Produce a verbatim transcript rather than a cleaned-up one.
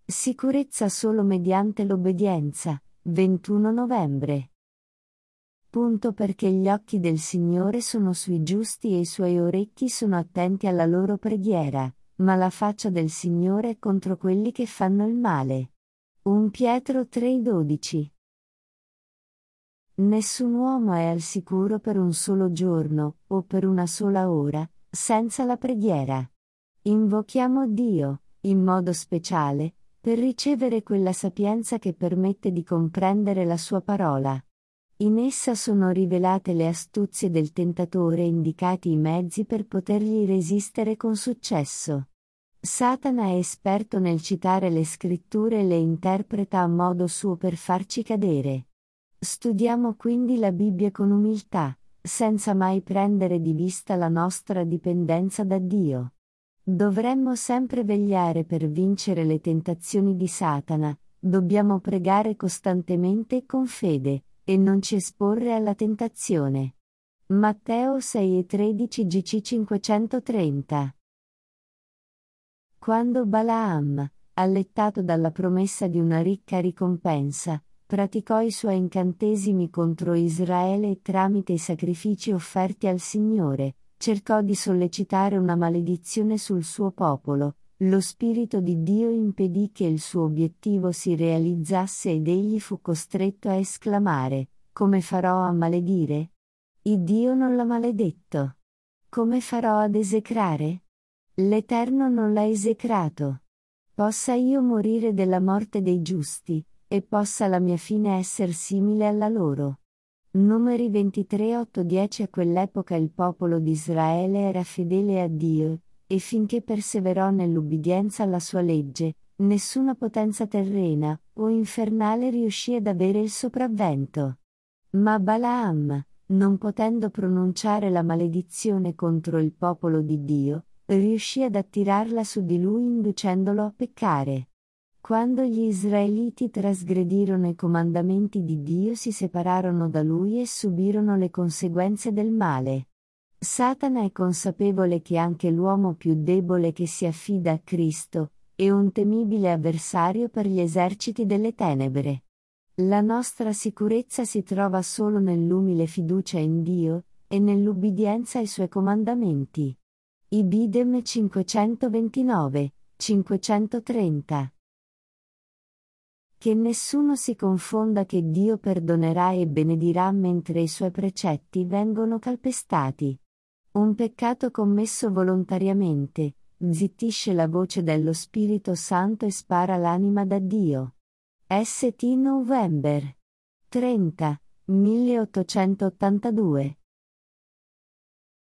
Sicurezza solo mediante l'obbedienza. ventuno novembre. Punto perché gli occhi del Signore sono sui giusti e i suoi orecchi sono attenti alla loro preghiera, ma la faccia del Signore è contro quelli che fanno il male. primo Pietro tre dodici. Nessun uomo è al sicuro per un solo giorno, o per una sola ora, senza la preghiera. Invochiamo Dio, in modo speciale, per ricevere quella sapienza che permette di comprendere la sua parola. In essa sono rivelate le astuzie del tentatore e indicati i mezzi per potergli resistere con successo. Satana è esperto nel citare le scritture e le interpreta a modo suo per farci cadere. Studiamo quindi la Bibbia con umiltà, senza mai prendere di vista la nostra dipendenza da Dio. Dovremmo sempre vegliare per vincere le tentazioni di Satana, dobbiamo pregare costantemente e con fede, e non ci esporre alla tentazione. Matteo sei e tredici G C cinquecentotrenta. Quando Balaam, allettato dalla promessa di una ricca ricompensa, praticò i suoi incantesimi contro Israele e tramite i sacrifici offerti al Signore, cercò di sollecitare una maledizione sul suo popolo, lo Spirito di Dio impedì che il suo obiettivo si realizzasse ed egli fu costretto a esclamare: come farò a maledire? Iddio non l'ha maledetto. Come farò ad esecrare? L'Eterno non l'ha esecrato. Possa io morire della morte dei giusti, e possa la mia fine esser simile alla loro. Numeri ventitré otto dieci. A quell'epoca il popolo di Israele era fedele a Dio, e finché perseverò nell'ubbidienza alla sua legge, nessuna potenza terrena o infernale riuscì ad avere il sopravvento. Ma Balaam, non potendo pronunciare la maledizione contro il popolo di Dio, riuscì ad attirarla su di lui inducendolo a peccare. Quando gli israeliti trasgredirono i comandamenti di Dio si separarono da lui e subirono le conseguenze del male. Satana è consapevole che anche l'uomo più debole che si affida a Cristo è un temibile avversario per gli eserciti delle tenebre. La nostra sicurezza si trova solo nell'umile fiducia in Dio e nell'ubbidienza ai suoi comandamenti. Ibidem cinquecentoventinove, cinquecentotrenta. Che nessuno si confonda che Dio perdonerà e benedirà mentre i suoi precetti vengono calpestati. Un peccato commesso volontariamente zittisce la voce dello Spirito Santo e spara l'anima da Dio. S T November trenta, milleottocentottantadue.